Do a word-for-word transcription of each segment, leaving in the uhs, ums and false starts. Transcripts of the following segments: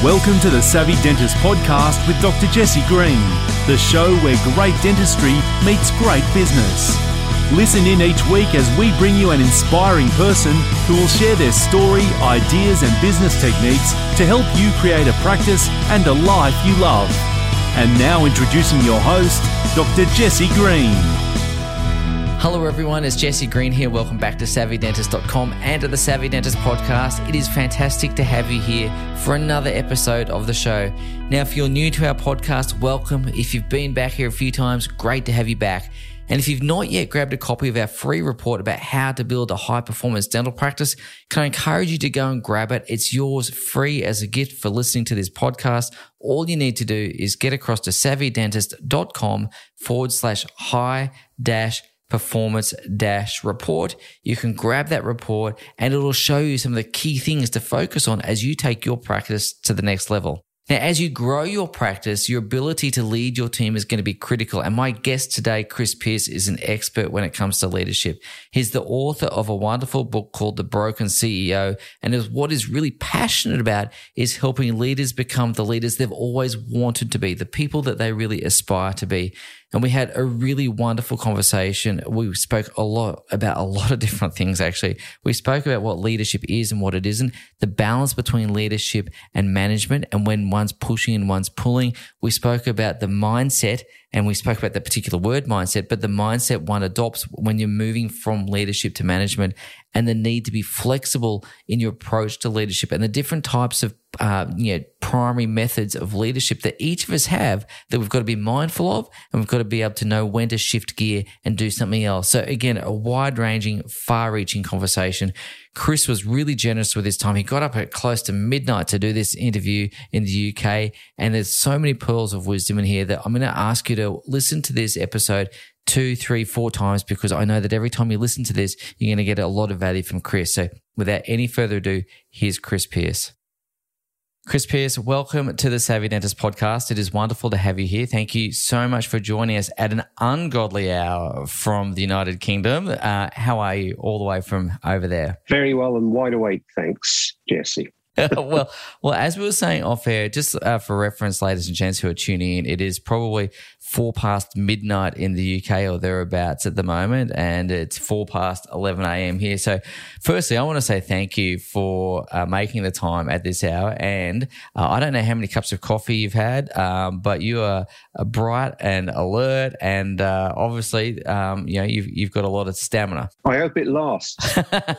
Welcome to the Savvy Dentist podcast with Doctor Jesse Green, the show where great dentistry meets great business. Listen in each week as we bring you an inspiring person who will share their story, ideas and business techniques to help you create a practice and a life you love. And now introducing your host, Doctor Jesse Green. Hello everyone, it's Jesse Green here. Welcome back to savvy dentist dot com and to the Savvy Dentist podcast. It is fantastic to have you here for another episode of the show. Now, if you're new to our podcast, welcome. If you've been back here a few times, great to have you back. And if you've not yet grabbed a copy of our free report about how to build a high-performance dental practice, can I encourage you to go and grab it? It's yours free as a gift for listening to this podcast. All you need to do is get across to savvy dentist dot com forward slash high dash performance dash report. You can grab that report and it'll show you some of the key things to focus on as you take your practice to the next level. Now, as you grow your practice, your ability to lead your team is going to be critical. And my guest today, Chris Pierce, is an expert when it comes to leadership. He's the author of a wonderful book called The Broken C E O. And is what he's really passionate about is helping leaders become the leaders they've always wanted to be, the people that they really aspire to be. And we had a really wonderful conversation. We spoke a lot about a lot of different things, actually. We spoke about what leadership is and what it isn't, the balance between leadership and management, and when one's pushing and one's pulling. We spoke about the mindset, and we spoke about the particular word mindset, but the mindset one adopts when you're moving from leadership to management, and the need to be flexible in your approach to leadership and the different types of uh, you know, primary methods of leadership that each of us have that we've got to be mindful of, and we've got to be able to know when to shift gear and do something else. So again, a wide-ranging, far-reaching conversation. Chris was really generous with his time. He got up at close to midnight to do this interview in the U K, and there's so many pearls of wisdom in here that I'm going to ask you to listen to this episode two, three, four times, because I know that every time you listen to this, you're going to get a lot of value from Chris. So without any further ado, here's Chris Pierce. Chris Pierce, welcome to the Savvy Dentist podcast. It is wonderful to have you here. Thank you so much for joining us at an ungodly hour from the United Kingdom. Uh, how are you all the way from over there? Very well and wide awake, thanks, Jesse. well, well, as we were saying off air, just uh, for reference, ladies and gents who are tuning in, it is probably four past midnight in the U K or thereabouts at the moment, and it's four past eleven a.m. here. So firstly, I want to say thank you for uh, making the time at this hour. And uh, I don't know how many cups of coffee you've had, um, but you are uh, bright and alert, and uh, obviously, um, you know, you've, you've got a lot of stamina. I hope it lasts.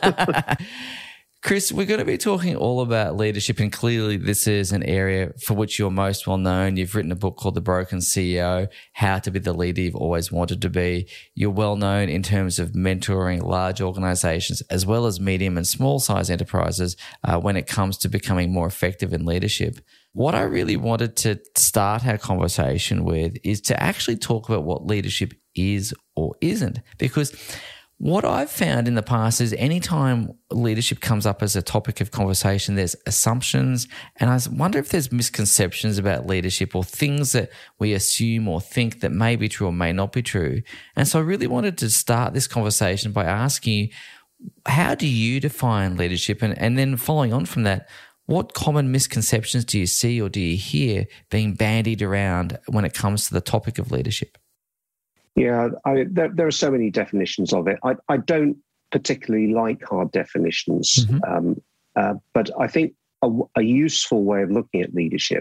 Chris, we're going to be talking all about leadership, and clearly this is an area for which you're most well known. You've written a book called The Broken C E O, How to Be the Leader You've Always Wanted to Be. You're well known in terms of mentoring large organizations as well as medium and small size enterprises uh, when it comes to becoming more effective in leadership. What I really wanted to start our conversation with is to actually talk about what leadership is or isn't, because what I've found in the past is anytime leadership comes up as a topic of conversation, there's assumptions, and I wonder if there's misconceptions about leadership or things that we assume or think that may be true or may not be true. And so I really wanted to start this conversation by asking you, how do you define leadership? And, and then following on from that, what common misconceptions do you see or do you hear being bandied around when it comes to the topic of leadership? Yeah, I, there, there are so many definitions of it. I, I don't particularly like hard definitions, mm-hmm. um, uh, but I think a, a useful way of looking at leadership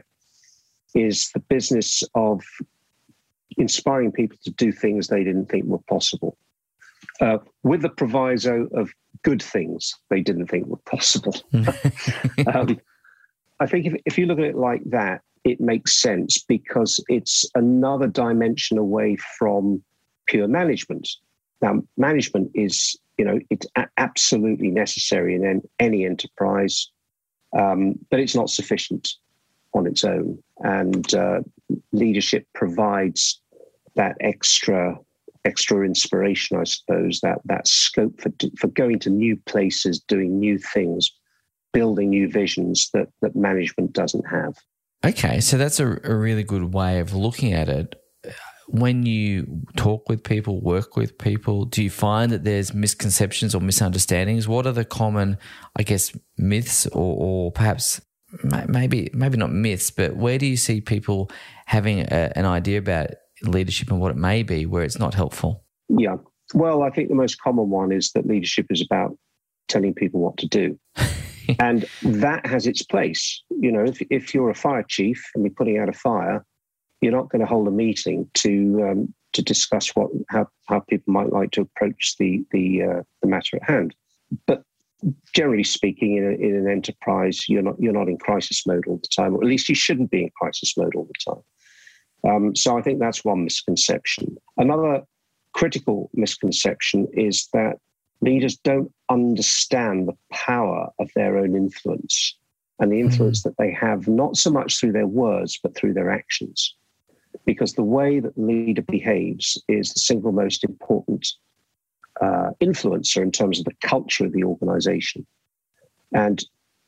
is the business of inspiring people to do things they didn't think were possible, uh, with the proviso of good things they didn't think were possible. um, I think if, if you look at it like that, it makes sense because it's another dimension away from pure management. Now, management is, you know, it's a- absolutely necessary in en- any enterprise, um, but it's not sufficient on its own. And uh, leadership provides that extra, extra inspiration, I suppose, that that scope for for going to new places, doing new things, building new visions that that management doesn't have. Okay, so that's a, a really good way of looking at it. When you talk with people, work with people, do you find that there's misconceptions or misunderstandings? What are the common, I guess, myths or, or perhaps maybe maybe not myths, but where do you see people having a, an idea about leadership and what it may be where it's not helpful? Yeah. Well, I think the most common one is that leadership is about telling people what to do. And that has its place. You know, if, if you're a fire chief and you're putting out a fire, you're not going to hold a meeting to um, to discuss what how, how people might like to approach the the, uh, the matter at hand. But generally speaking, in, a, in an enterprise, you're not you're not in crisis mode all the time, or at least you shouldn't be in crisis mode all the time. Um, so I think that's one misconception. Another critical misconception is that leaders don't understand the power of their own influence and the influence mm-hmm. that they have, not so much through their words, but through their actions. Because the way that the leader behaves is the single most important uh, influencer in terms of the culture of the organization. And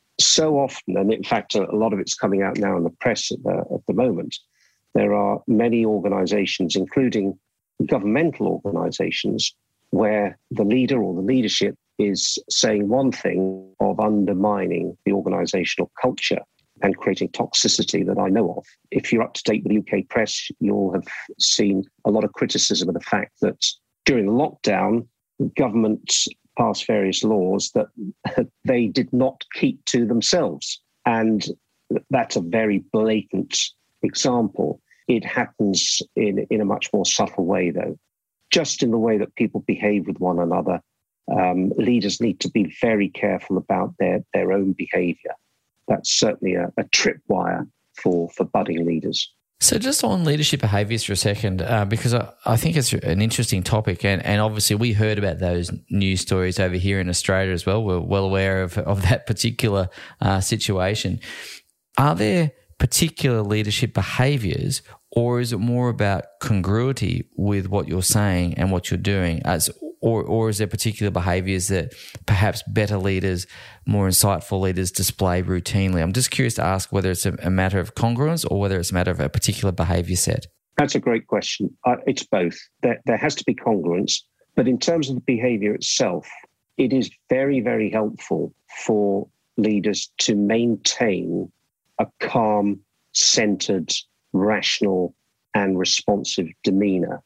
so often, and in fact, a lot of it's coming out now in the press at the, at the moment, there are many organizations, including governmental organizations, where the leader or the leadership is saying one thing of undermining the organizational culture and creating toxicity that I know of. If you're up to date with the U K press, you'll have seen a lot of criticism of the fact that during the lockdown, government passed various laws that they did not keep to themselves. And that's a very blatant example. It happens in, in a much more subtle way, though. Just in the way that people behave with one another, um, leaders need to be very careful about their, their own behavior. That's certainly a, a tripwire for, for budding leaders. So just on leadership behaviours for a second, uh, because I, I think it's an interesting topic, and, and obviously we heard about those news stories over here in Australia as well. We're well aware of, of that particular uh, situation. Are there particular leadership behaviours, or is it more about congruity with what you're saying and what you're doing? As or or is there particular behaviours that perhaps better leaders, more insightful leaders display routinely? I'm just curious to ask whether it's a, a matter of congruence or whether it's a matter of a particular behaviour set. That's a great question. Uh, it's both. There, there has to be congruence, but in terms of the behaviour itself, it is very, very helpful for leaders to maintain a calm, centred, rational and responsive demeanour,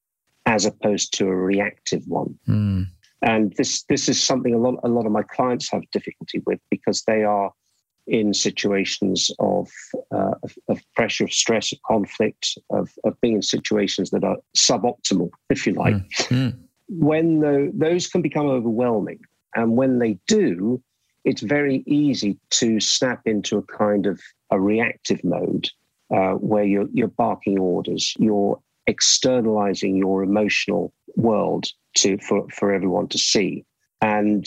as opposed to a reactive one. Mm. And this this is something a lot a lot of my clients have difficulty with, because they are in situations of uh, of, of pressure, of stress, of conflict, of, of being in situations that are suboptimal, if you like. Mm. Mm. When the, those can become overwhelming, and when they do, it's very easy to snap into a kind of a reactive mode, Uh, where you're, you're barking orders, you're externalizing your emotional world to for, for everyone to see. And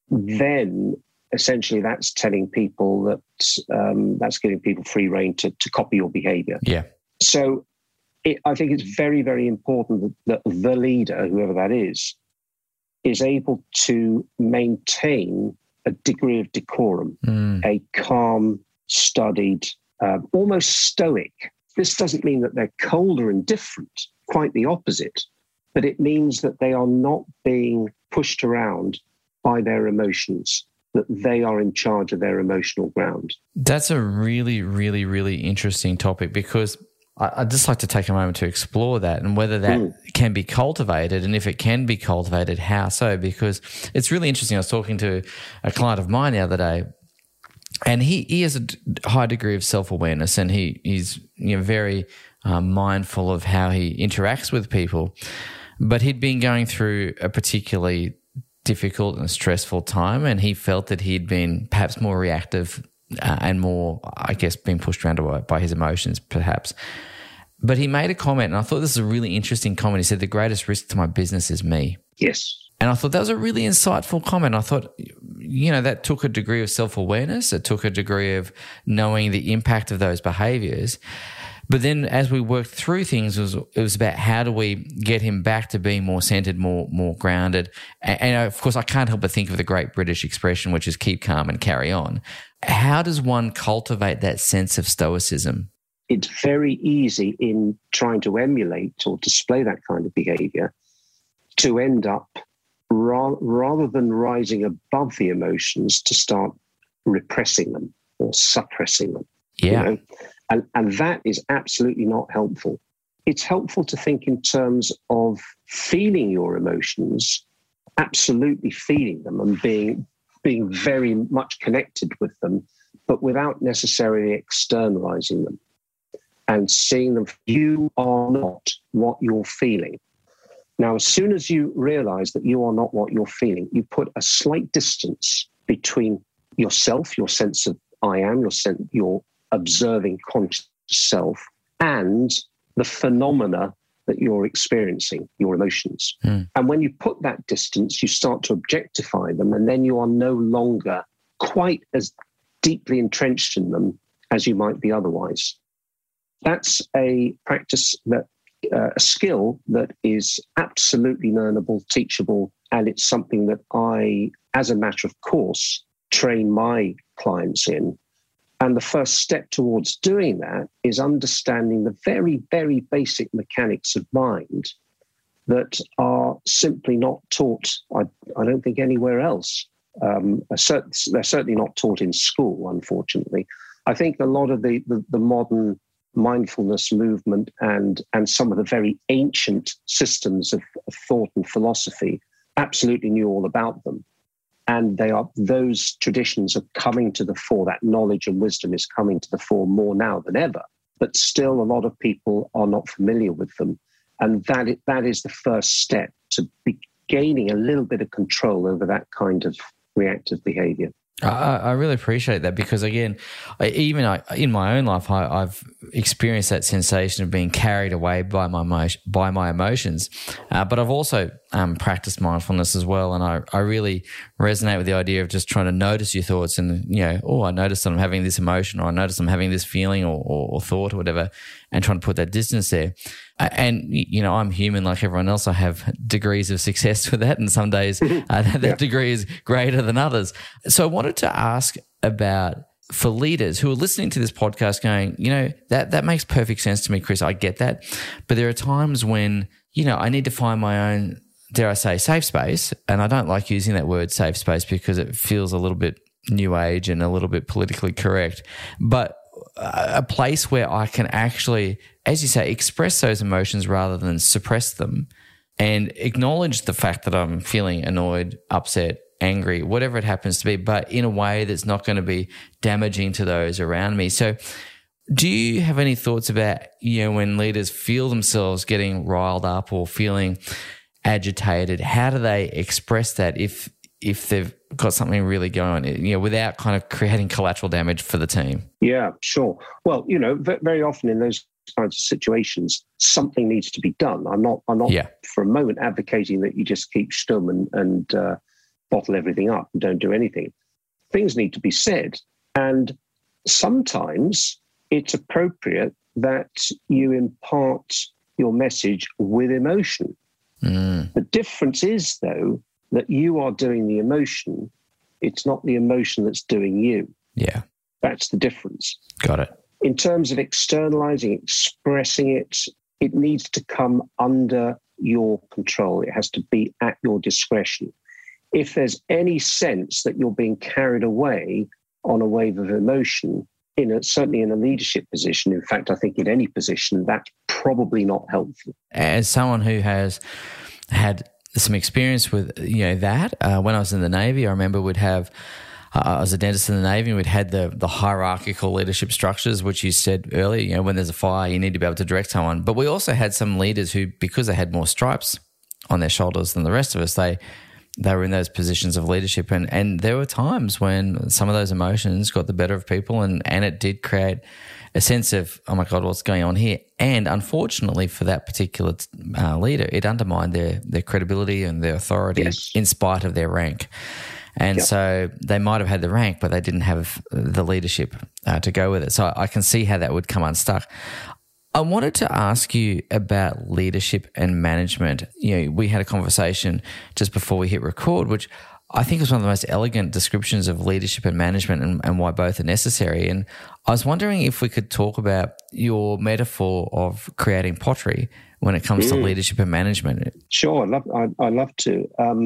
then essentially that's telling people that um, that's giving people free rein to, to copy your behavior. Yeah. So it, I think it's very, very important that, that the leader, whoever that is, is able to maintain a degree of decorum, mm. a calm, studied, Uh, almost stoic. This doesn't mean that they're cold or indifferent, quite the opposite, but it means that they are not being pushed around by their emotions, that they are in charge of their emotional ground. That's a really, really, really interesting topic, because I'd just like to take a moment to explore that and whether that mm. can be cultivated, and if it can be cultivated, how so? Because it's really interesting. I was talking to a client of mine the other day, and he, he has a high degree of self-awareness, and he, he's you know, very uh, mindful of how he interacts with people. But he'd been going through a particularly difficult and stressful time, and he felt that he'd been perhaps more reactive uh, and more, I guess, being pushed around by, by his emotions perhaps. But he made a comment, and I thought this is a really interesting comment. He said, "The greatest risk to my business is me." Yes. And I thought that was a really insightful comment. I thought, you know, that took a degree of self-awareness. It took a degree of knowing the impact of those behaviours. But then as we worked through things, it was, it was about how do we get him back to being more centred, more more grounded. And, and of course, I can't help but think of the great British expression, which is keep calm and carry on. How does one cultivate that sense of stoicism? It's very easy in trying to emulate or display that kind of behaviour to end up, rather than rising above the emotions, to start repressing them. or suppressing them. Yeah. You know? And, and that is absolutely not helpful. It's helpful to think in terms of feeling your emotions, absolutely feeling them and being, being very much connected with them, but without necessarily externalizing them and seeing them. You are not what you're feeling. Now, as soon as you realize that you are not what you're feeling, you put a slight distance between yourself, your sense of I am, your, sense, your observing conscious self, and the phenomena that you're experiencing, your emotions. Mm. And when you put that distance, you start to objectify them, and then you are no longer quite as deeply entrenched in them as you might be otherwise. That's a practice that Uh, a skill that is absolutely learnable, teachable, and it's something that I, as a matter of course, train my clients in. And the first step towards doing that is understanding the very, very basic mechanics of mind that are simply not taught, I, I don't think, anywhere else. Um, they're certainly not taught in school, unfortunately. I think a lot of the, the, the modern mindfulness movement and and some of the very ancient systems of, of thought and philosophy absolutely knew all about them, and they are those traditions are coming to the fore. That knowledge and wisdom is coming to the fore more now than ever, but still a lot of people are not familiar with them, and that it, that is the first step to be gaining a little bit of control over that kind of reactive behavior. I, I really appreciate that because, again, I, even I, in my own life, I, I've experienced that sensation of being carried away by my emotion, by my emotions. Uh, but I've also um, practiced mindfulness as well, and I, I really resonate with the idea of just trying to notice your thoughts and, you know, oh, I noticed that I'm having this emotion, or I noticed I'm having this feeling or, or, or thought or whatever, and trying to put that distance there. And, you know, I'm human like everyone else. I have degrees of success with that, and some days uh, that yeah. degree is greater than others. So I wanted to ask about, for leaders who are listening to this podcast going, you know, that, that makes perfect sense to me, Chris. I get that. But there are times when, you know, I need to find my own, dare I say, safe space. And I don't like using that word safe space because it feels a little bit new age and a little bit politically correct. But a place where I can actually, as you say, express those emotions rather than suppress them, and acknowledge the fact that I'm feeling annoyed, upset, angry, whatever it happens to be, but in a way that's not going to be damaging to those around me. So do you have any thoughts about, you know, when leaders feel themselves getting riled up or feeling agitated, how do they express that if if they've got something really going on, you know, without kind of creating collateral damage for the team? Yeah, sure. Well, you know, very often in those kinds of situations, something needs to be done. I'm not, I'm not yeah. for a moment advocating that you just keep stum and, and uh, bottle everything up and don't do anything. Things need to be said. And sometimes it's appropriate that you impart your message with emotion. Mm. The difference is, though, that you are doing the emotion. It's not the emotion that's doing you. Yeah. That's the difference. Got it. In terms of externalizing, expressing it, it needs to come under your control. It has to be at your discretion. If there's any sense that you're being carried away on a wave of emotion, in a, certainly in a leadership position, in fact, I think in any position, that's probably not helpful. As someone who has had some experience with, you know, that, uh, when I was in the Navy, I remember we'd have, uh, I was a dentist in the Navy, and we'd had the the hierarchical leadership structures, which you said earlier, you know, when there's a fire, you need to be able to direct someone. But we also had some leaders who, because they had more stripes on their shoulders than the rest of us, they they were in those positions of leadership. And, and there were times when some of those emotions got the better of people, and, and it did create a sense of, oh my God, what's going on here? And unfortunately for that particular uh, leader, it undermined their, their credibility and their authority yes. in spite of their rank. And yep. so they might have had the rank, but they didn't have the leadership uh, to go with it. So I can see how that would come unstuck. I wanted to ask you about leadership and management. You know, we had a conversation just before we hit record, which I think was one of the most elegant descriptions of leadership and management, and, and why both are necessary. And I was wondering if we could talk about your metaphor of creating pottery when it comes mm. to leadership and management. Sure, I'd love, I'd, I'd love to. Um,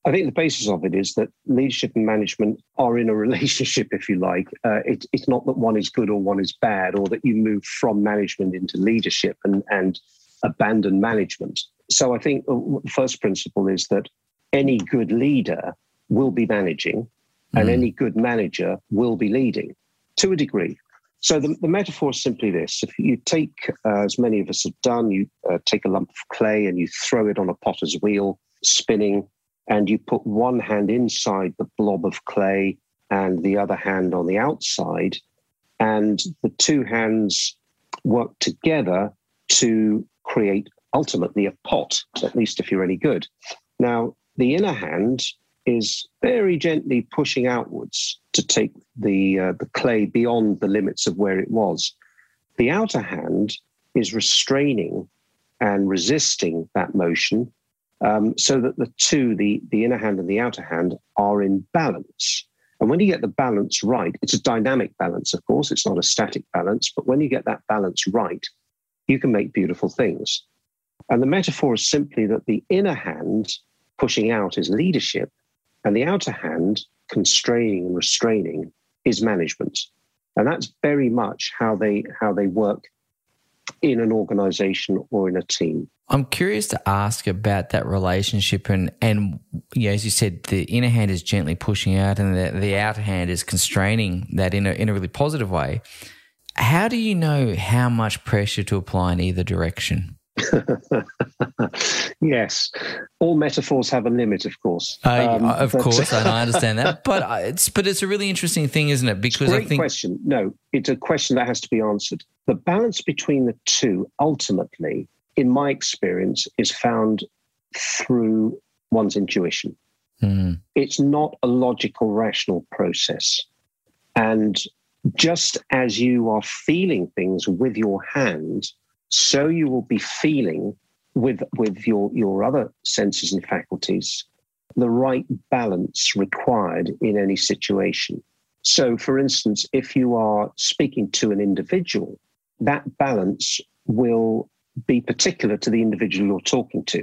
I think the basis of it is that leadership and management are in a relationship, if you like. Uh, it, it's not that one is good or one is bad, or that you move from management into leadership and, and abandon management. So I think the first principle is that any good leader will be managing mm. and any good manager will be leading to a degree. So the, the metaphor is simply this. If you take, uh, as many of us have done, you uh, take a lump of clay and you throw it on a potter's wheel, spinning, and you put one hand inside the blob of clay and the other hand on the outside, and the two hands work together to create ultimately a pot, at least if you're any good. Now, the inner hand is very gently pushing outwards to take the uh, the clay beyond the limits of where it was. The outer hand is restraining and resisting that motion, um, so that the two, the, the inner hand and the outer hand, are in balance. And when you get the balance right, it's a dynamic balance, of course, it's not a static balance, but when you get that balance right, you can make beautiful things. And the metaphor is simply that the inner hand pushing out is leadership, and the outer hand constraining and restraining is management. And that's very much how they how they work in an organization or in a team. I'm curious to ask about that relationship, and, and you know, as you said, the inner hand is gently pushing out and the, the outer hand is constraining that in a, in a really positive way. How do you know how much pressure to apply in either direction? Yes, all metaphors have a limit, of course. Uh, um, of but, course, and I understand that, but it's but it's a really interesting thing, isn't it? Because great I think question. No, it's a question that has to be answered. The balance between the two, ultimately, in my experience, is found through one's intuition. Mm. It's not a logical, rational process, and just as you are feeling things with your hand, so you will be feeling with with your, your other senses and faculties the right balance required in any situation. So, for instance, if you are speaking to an individual, that balance will be particular to the individual you're talking to.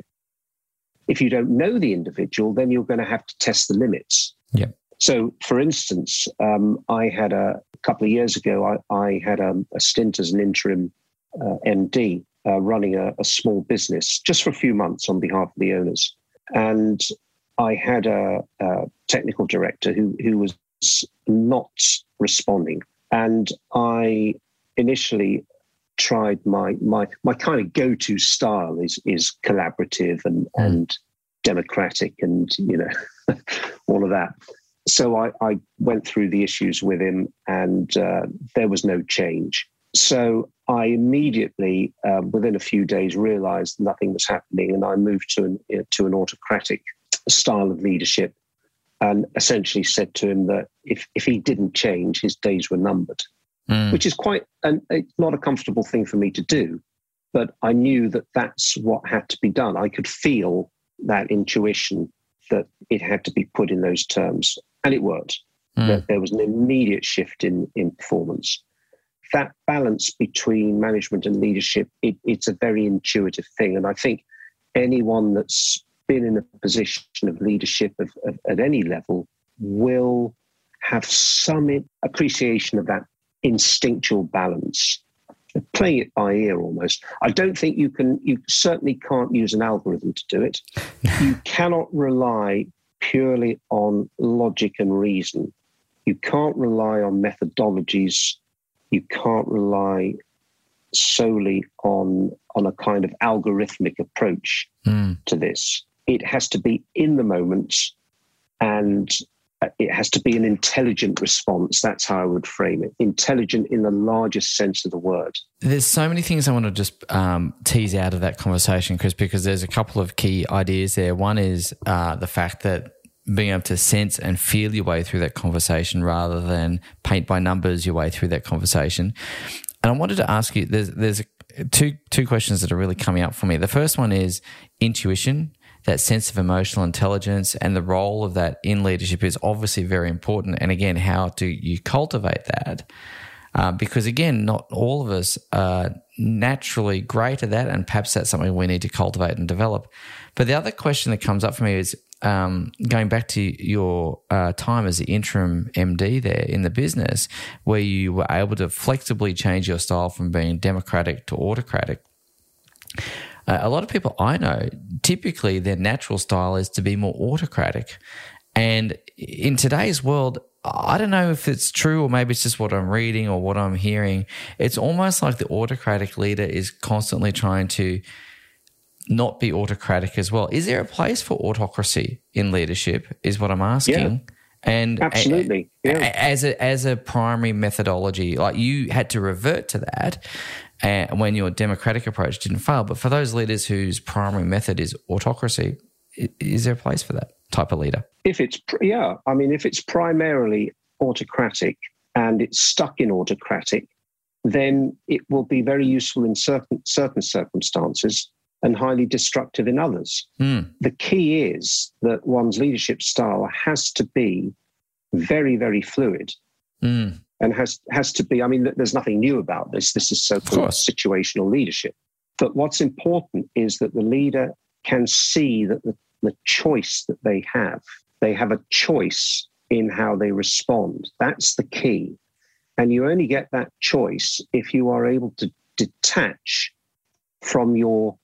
If you don't know the individual, then you're going to have to test the limits. Yeah. So, for instance, um, I had a, a couple of years ago, I, I had a, a stint as an interim Uh, M D uh, running a, a small business just for a few months on behalf of the owners. And I had a, a technical director who, who was not responding. And I initially tried my my my kind of go-to style is is collaborative and, mm. and democratic and, you know, all of that. So I, I went through the issues with him and uh, there was no change. So I immediately, um, within a few days, realized nothing was happening, and I moved to an to an autocratic style of leadership, and essentially said to him that if if he didn't change, his days were numbered, mm. which is quite an, it's not a comfortable thing for me to do, but I knew that that's what had to be done. I could feel that intuition that it had to be put in those terms, and it worked. Mm. That there was an immediate shift in in performance. That balance between management and leadership, it, it's a very intuitive thing. And I think anyone that's been in a position of leadership of, of, at any level will have some appreciation of that instinctual balance, playing it by ear almost. I don't think you can, you certainly can't use an algorithm to do it. You cannot rely purely on logic and reason. You can't rely on methodologies. You can't rely solely on, on a kind of algorithmic approach mm. to this. It has to be in the moment, and it has to be an intelligent response. That's how I would frame it. Intelligent in the largest sense of the word. There's so many things I want to just um, tease out of that conversation, Chris, because there's a couple of key ideas there. One is uh, the fact that being able to sense and feel your way through that conversation rather than paint by numbers your way through that conversation. And I wanted to ask you, there's there's two two questions that are really coming up for me. The first one is intuition, that sense of emotional intelligence, and the role of that in leadership is obviously very important. And again, how do you cultivate that? Uh, because again, not all of us are naturally great at that, and perhaps that's something we need to cultivate and develop. But the other question that comes up for me is, um, going back to your uh, time as the interim M D there in the business, where you were able to flexibly change your style from being democratic to autocratic. Uh, a lot of people I know, typically their natural style is to be more autocratic. And in today's world, I don't know if it's true or maybe it's just what I'm reading or what I'm hearing. It's almost like the autocratic leader is constantly trying to not be autocratic as well. Is there a place for autocracy in leadership is what I'm asking. Yeah, and absolutely. A, yeah. a, as a as a primary methodology, like you had to revert to that uh, when your democratic approach didn't fail. But for those leaders whose primary method is autocracy, is there a place for that type of leader? If it's, yeah, I mean, if it's primarily autocratic and it's stuck in autocratic, then it will be very useful in certain certain circumstances and highly destructive in others. Mm. The key is that one's leadership style has to be very, very fluid mm. and has, has to be, I mean, there's nothing new about this. This is so-called situational leadership. But what's important is that the leader can see that the, the choice that they have, they have a choice in how they respond. That's the key. And you only get that choice if you are able to detach from your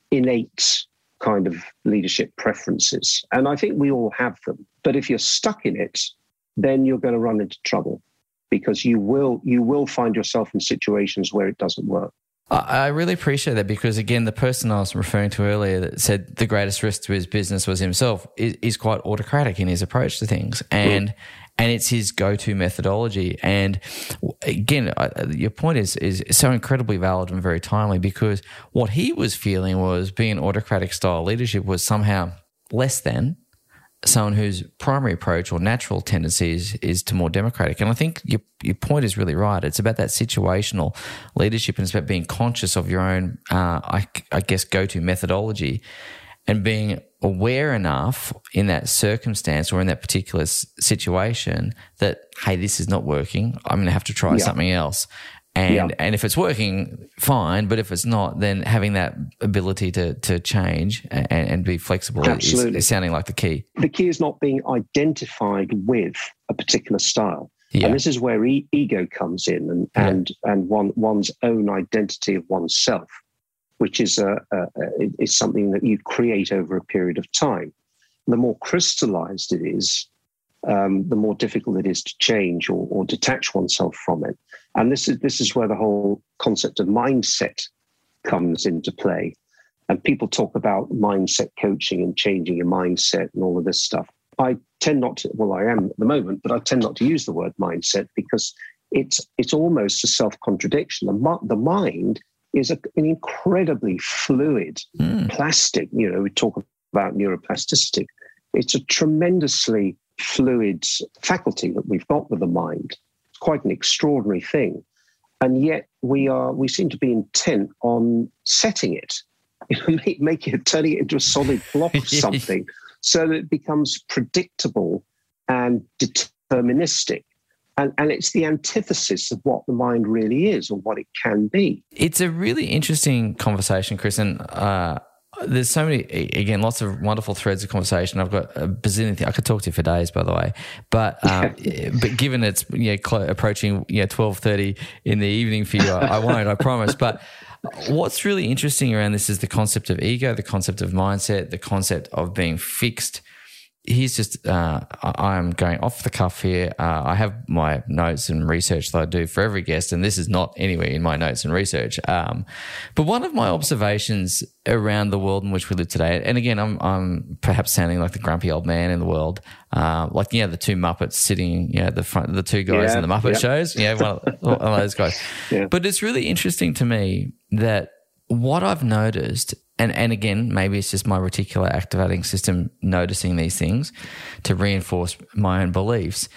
innate kind of leadership preferences. And I think we all have them. But if you're stuck in it, then you're going to run into trouble because you will you will find yourself in situations where it doesn't work. I really appreciate that because, again, the person I was referring to earlier that said the greatest risk to his business was himself is, is quite autocratic in his approach to things. And mm. and it's his go-to methodology. And again, your point is is so incredibly valid and very timely because what he was feeling was being autocratic style leadership was somehow less than someone whose primary approach or natural tendency is, is to more democratic. And I think your your point is really right. It's about that situational leadership and it's about being conscious of your own, uh, I, I guess, go-to methodology and being aware enough in that circumstance or in that particular situation that, hey, this is not working. I'm going to have to try yeah. something else. And yeah. and if it's working, fine. But if it's not, then having that ability to to change and, and be flexible is, is sounding like the key. The key is not being identified with a particular style. Yeah. And this is where e- ego comes in and, yeah. and, and one one's own identity of oneself, which is a, a, a is something that you create over a period of time. The more crystallized it is, um, the more difficult it is to change or, or detach oneself from it. And this is this is where the whole concept of mindset comes into play. And people talk about mindset coaching and changing your mindset and all of this stuff. I tend not to, well, I am at the moment, but I tend not to use the word mindset because it's it's almost a self-contradiction. The, the mind is a, an incredibly fluid mm. plastic. You know, we talk about neuroplasticity. It's a tremendously fluid faculty that we've got with the mind. It's quite an extraordinary thing. And yet we are we seem to be intent on setting it, you know, making it, turning it into a solid block of something so that it becomes predictable and deterministic. And, and it's the antithesis of what the mind really is or what it can be. It's a really interesting conversation, Chris, and uh, there's so many, again, lots of wonderful threads of conversation. I've got a bazillion things. I could talk to you for days, by the way. But um, but given it's you know, cl- approaching you know, twelve thirty in the evening for you, I, I won't, I promise. But what's really interesting around this is the concept of ego, the concept of mindset, the concept of being fixed. Here's just, uh, I'm going off the cuff here. Uh, I have my notes and research that I do for every guest, and this is not anywhere in my notes and research. Um, but one of my observations around the world in which we live today, and again, I'm, I'm perhaps sounding like the grumpy old man in the world, uh, like, you know, the two Muppets sitting, you know, the front, the two guys yeah, in the Muppet yeah. shows, you know, one of, one of those guys. Yeah. But it's really interesting to me that what I've noticed, and, and again, maybe it's just my reticular activating system noticing these things to reinforce my own beliefs.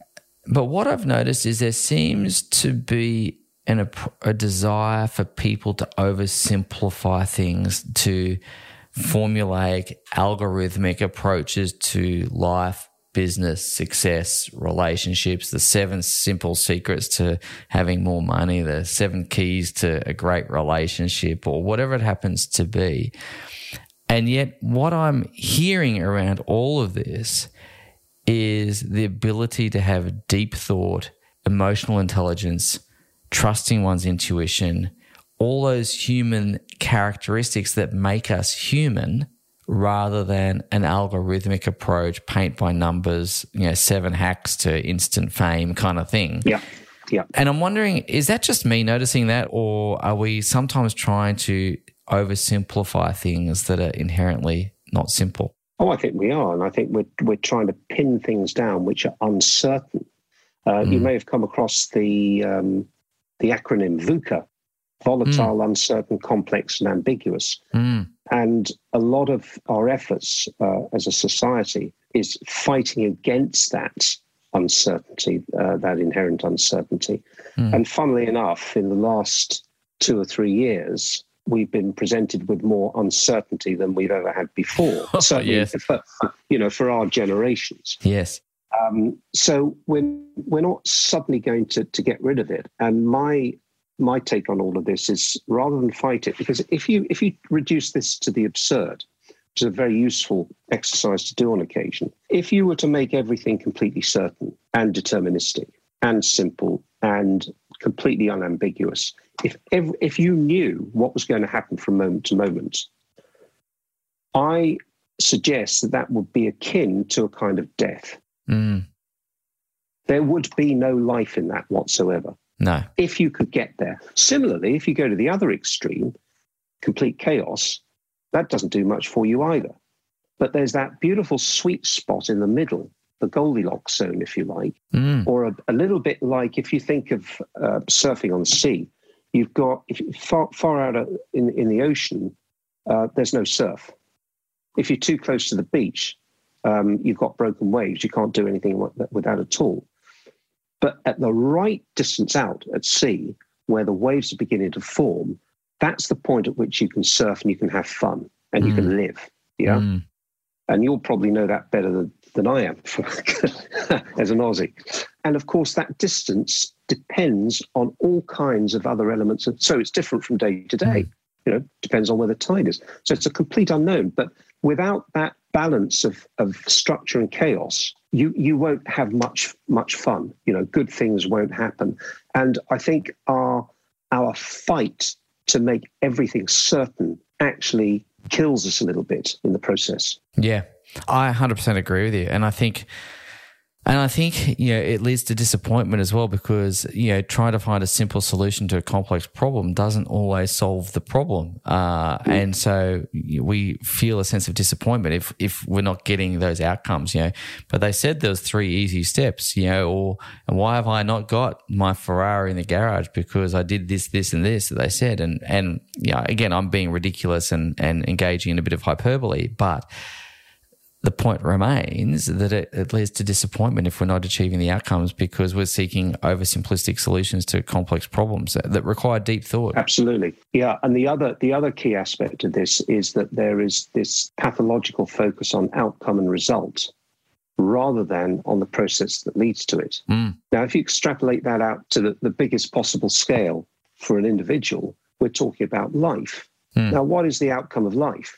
But what I've noticed is there seems to be an, a, a desire for people to oversimplify things, to formulaic, algorithmic approaches to life, business, success, relationships, the seven simple secrets to having more money, the seven keys to a great relationship, or whatever it happens to be. And yet what I'm hearing around all of this is the ability to have deep thought, emotional intelligence, trusting one's intuition, all those human characteristics that make us human rather than an algorithmic approach, paint by numbers, you know, seven hacks to instant fame kind of thing. Yeah. Yeah. And I'm wondering, is that just me noticing that, or are we sometimes trying to oversimplify things that are inherently not simple? Oh, I think we are. And I think we're, we're trying to pin things down which are uncertain. Uh, mm. You may have come across the um, the acronym VUCA, volatile, mm. uncertain, complex, and ambiguous. Mm. And a lot of our efforts uh, as a society is fighting against that uncertainty, uh, that inherent uncertainty. Mm. And funnily enough, in the last two or three years, we've been presented with more uncertainty than we've ever had before. Oh, certainly, yes. for, you know, for our generations. Yes. Um, so we're we're not suddenly going to to get rid of it. And my my take on all of this is rather than fight it, because if you if you reduce this to the absurd, which is a very useful exercise to do on occasion, if you were to make everything completely certain and deterministic and simple and completely unambiguous, if every, if you knew what was going to happen from moment to moment, I suggest that that would be akin to a kind of death. Mm. There would be no life in that whatsoever. No. If you could get there. Similarly, if you go to the other extreme, complete chaos, that doesn't do much for you either. But there's that beautiful sweet spot in the middle, the Goldilocks zone, if you like, mm. or a, a little bit like if you think of uh, surfing on the sea, you've got, if you, far, far out of, in, in the ocean, uh, there's no surf. If you're too close to the beach, um, you've got broken waves. You can't do anything with that at all. But at the right distance out at sea, where the waves are beginning to form, that's the point at which you can surf and you can have fun and mm. you can live. Yeah. Mm. And you'll probably know that better than, than I am as an Aussie. And of course, that distance depends on all kinds of other elements. Of, so it's different from day to day. Mm. You know, depends on where the tide is. So it's a complete unknown. But without that balance of, of structure and chaos, you you won't have much much fun. You know, good things won't happen. And I think our our fight to make everything certain actually kills us a little bit in the process. Yeah, I one hundred percent agree with you. And I think, and I think, you know, it leads to disappointment as well, because, you know, trying to find a simple solution to a complex problem doesn't always solve the problem. Uh, mm. And so we feel a sense of disappointment if, if we're not getting those outcomes, you know. But they said there was three easy steps, you know, or and why have I not got my Ferrari in the garage? Because I did this, this, and this, they said. And, and you know, again, I'm being ridiculous and, and engaging in a bit of hyperbole, but the point remains that it, it leads to disappointment if we're not achieving the outcomes because we're seeking oversimplistic solutions to complex problems that, that require deep thought. Absolutely. Yeah. And the other the other key aspect of this is that there is this pathological focus on outcome and result rather than on the process that leads to it. Mm. Now, if you extrapolate that out to the, the biggest possible scale for an individual, we're talking about life. Mm. Now, what is the outcome of life?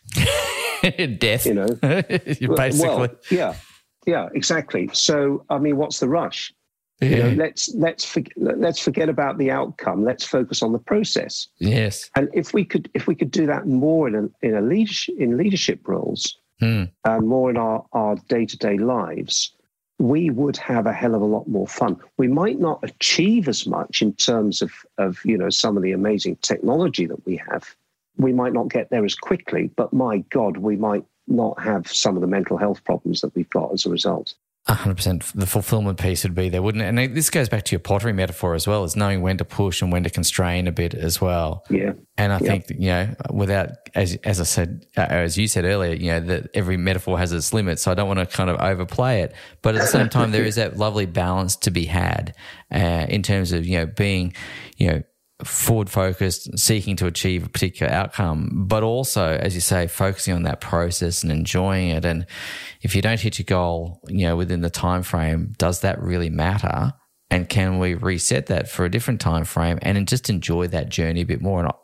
Death, you know, basically. Well, yeah, yeah, exactly. So, I mean, what's the rush? Yeah. You know, let's let's forget, let's forget about the outcome. Let's focus on the process. Yes. And if we could, if we could do that more in a in a leadership in leadership roles, hmm. uh, more in our our day to day lives, we would have a hell of a lot more fun. We might not achieve as much in terms of of you know some of the amazing technology that we have. We might not get there as quickly, but my God, we might not have some of the mental health problems that we've got as a result. one hundred percent. The fulfillment piece would be there, wouldn't it? And this goes back to your pottery metaphor as well, is knowing when to push and when to constrain a bit as well. Yeah. And I yeah. think, you know, without, as as I said, uh, as you said earlier, you know, that every metaphor has its limits, so I don't want to kind of overplay it. But at the same time, there is that lovely balance to be had uh, in terms of, you know, being, you know, forward-focused, seeking to achieve a particular outcome, but also, as you say, focusing on that process and enjoying it. And if you don't hit your goal, you know, within the time frame, does that really matter? And can we reset that for a different time frame and just enjoy that journey a bit more? And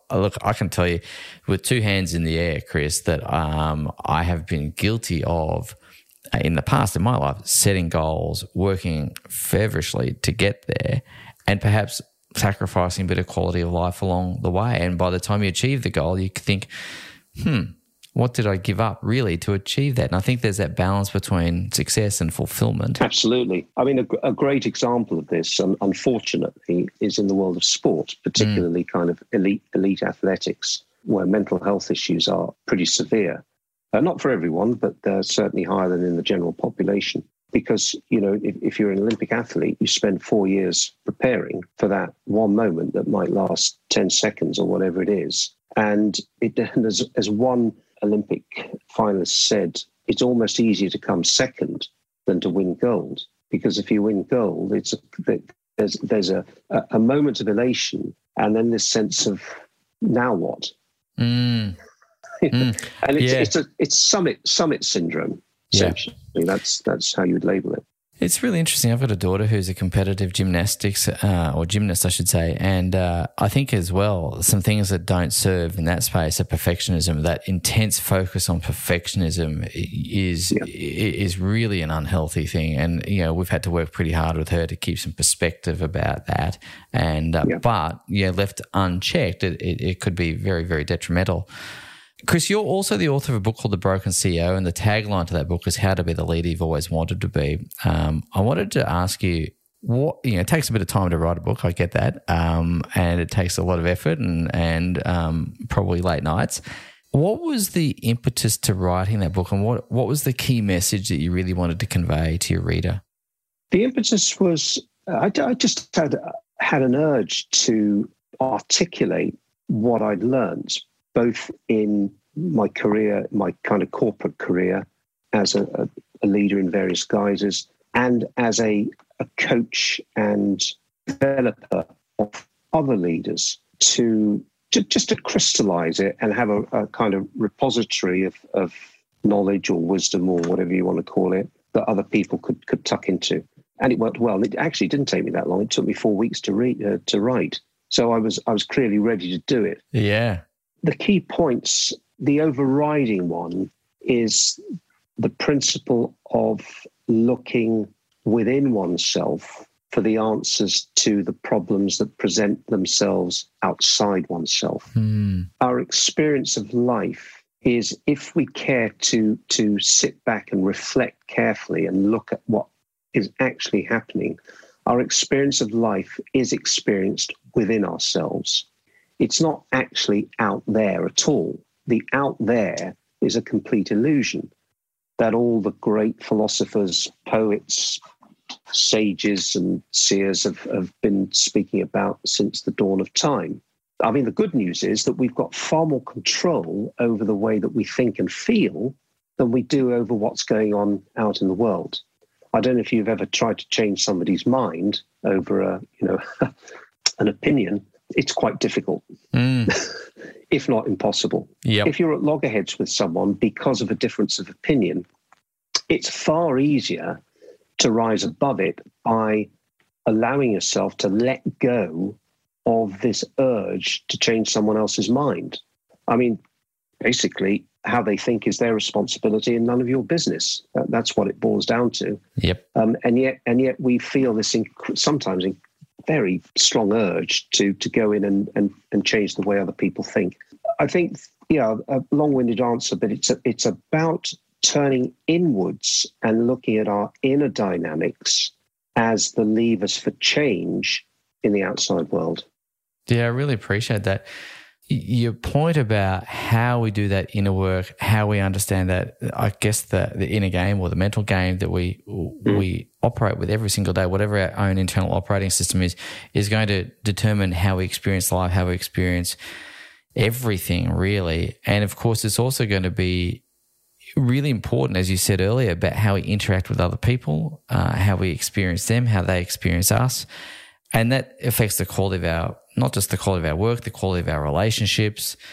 look, I can tell you with two hands in the air, Chris, that um, I have been guilty of in the past in my life, setting goals, working feverishly to get there, and perhaps sacrificing a bit of quality of life along the way. And by the time you achieve the goal, you think, hmm, what did I give up really to achieve that? And I think there's that balance between success and fulfillment. Absolutely. I mean, a, a great example of this, um, unfortunately, is in the world of sport, particularly mm. kind of elite elite athletics, where mental health issues are pretty severe. Uh, not for everyone, but they're certainly higher than in the general population. Because, you know, if, if you're an Olympic athlete, you spend four years preparing for that one moment that might last ten seconds or whatever it is. And it, as, as one Olympic finalist said, it's almost easier to come second than to win gold, because if you win gold, it's a, there's there's a, a moment of elation and then this sense of now what, mm. mm. and it's yeah. it's a it's summit summit syndrome essentially. Yeah. That's that's how you would label it. It's really interesting. I've got a daughter who's a competitive gymnastics uh, or gymnast, I should say, and uh, I think as well some things that don't serve in that space are perfectionism. That intense focus on perfectionism is yeah. is really an unhealthy thing, and you know we've had to work pretty hard with her to keep some perspective about that. And uh, yeah. but yeah, left unchecked, it, it, it could be very very detrimental. Chris, you're also the author of a book called The Broken C E O, and the tagline to that book is How to Be the Leader You've Always Wanted to Be. Um, I wanted to ask you, what you know, it takes a bit of time to write a book, I get that, um, and it takes a lot of effort and, and um, probably late nights. What was the impetus to writing that book, and what, what was the key message that you really wanted to convey to your reader? The impetus was, I, I just had, had an urge to articulate what I'd learned, both in my career, my kind of corporate career as a, a, a leader in various guises, and as a, a coach and developer of other leaders, to, to just to crystallize it and have a, a kind of repository of, of knowledge or wisdom or whatever you want to call it that other people could could tuck into. And it worked well. It actually didn't take me that long. It took me four weeks to read uh, to write. So I was I was clearly ready to do it. Yeah. The key points, the overriding one is the principle of looking within oneself for the answers to the problems that present themselves outside oneself. Mm. Our experience of life is, if we care to, to sit back and reflect carefully and look at what is actually happening, our experience of life is experienced within ourselves. It's not actually out there at all. The out there is a complete illusion that all the great philosophers, poets, sages and seers have, have been speaking about since the dawn of time. I mean, the good news is that we've got far more control over the way that we think and feel than we do over what's going on out in the world. I don't know if you've ever tried to change somebody's mind over a, you know, an opinion. It's quite difficult, mm. if not impossible. Yep. If you're at loggerheads with someone because of a difference of opinion, it's far easier to rise above it by allowing yourself to let go of this urge to change someone else's mind. I mean, basically, how they think is their responsibility and none of your business. Uh, that's what it boils down to. Yep. Um, and yet, and yet, we feel this inc- sometimes in very strong urge to to go in and, and and change the way other people think. I think, yeah, a long-winded answer, but it's a, it's about turning inwards and looking at our inner dynamics as the levers for change in the outside world. Yeah, I really appreciate that. Your point about how we do that inner work, how we understand that, I guess the, the inner game or the mental game that we mm. we operate with every single day, whatever our own internal operating system is, is going to determine how we experience life, how we experience everything, really. And of course, it's also going to be really important, as you said earlier, about how we interact with other people, uh, how we experience them, how they experience us. And that affects the quality of our, not just the quality of our work, the quality of our relationships.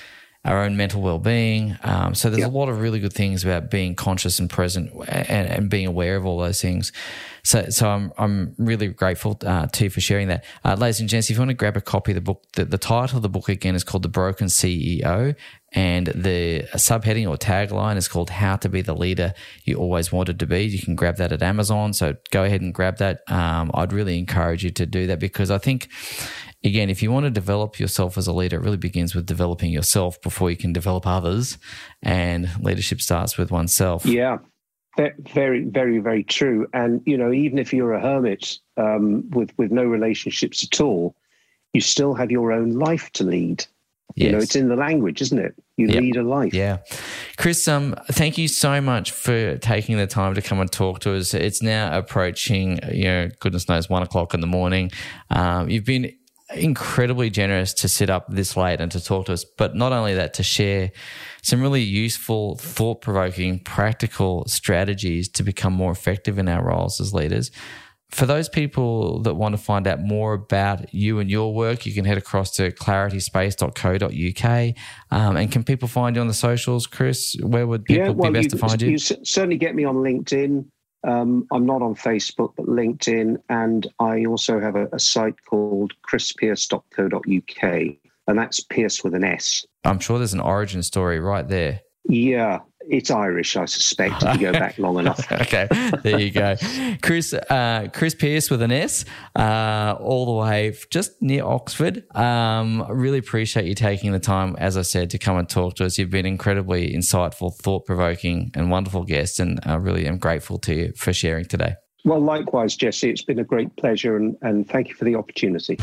our own mental well-being. Um, so there's yeah. a lot of really good things about being conscious and present and, and being aware of all those things. So, so I'm I'm really grateful uh, to you for sharing that, uh, ladies and gents. If you want to grab a copy of the book, the, the title of the book again is called The Broken C E O, and the subheading or tagline is called How to Be the Leader You Always Wanted to Be. You can grab that at Amazon. So go ahead and grab that. Um, I'd really encourage you to do that, because I think, again, if you want to develop yourself as a leader, it really begins with developing yourself before you can develop others, and leadership starts with oneself. Yeah, very, very, very true. And, you know, even if you're a hermit um, with, with no relationships at all, you still have your own life to lead. Yes. You know, it's in the language, isn't it? You yep. lead a life. Yeah. Chris, um, thank you so much for taking the time to come and talk to us. It's now approaching, you know, goodness knows, one o'clock in the morning. Um, you've been incredibly generous to sit up this late and to talk to us, but not only that, to share some really useful, thought-provoking, practical strategies to become more effective in our roles as leaders. For those people that want to find out more about you and your work, you can head across to clarity space dot co dot uk. Um, and can people find you on the socials, Chris? Where would people yeah, well, be best you, to find you? You certainly get me on LinkedIn. Um, I'm not on Facebook, but LinkedIn. And I also have a, a site called chris pearce dot co dot uk. And that's Pearce with an S. I'm sure there's an origin story right there. Yeah, it's Irish, I suspect, if you go back long enough. Okay, there you go. Chris uh, Chris Pearce with an S, uh, all the way just near Oxford. Um, really appreciate you taking the time, as I said, to come and talk to us. You've been incredibly insightful, thought-provoking and wonderful guest, and I really am grateful to you for sharing today. Well, likewise, Jesse, it's been a great pleasure, and, and thank you for the opportunity.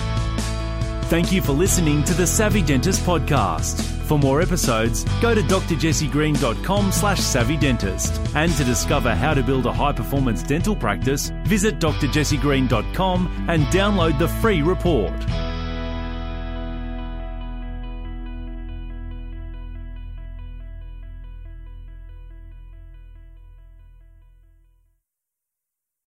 Thank you for listening to the Savvy Dentist podcast. For more episodes, go to d r jesse green dot com slash savvy dentist. And to discover how to build a high-performance dental practice, visit d r jesse green dot com and download the free report.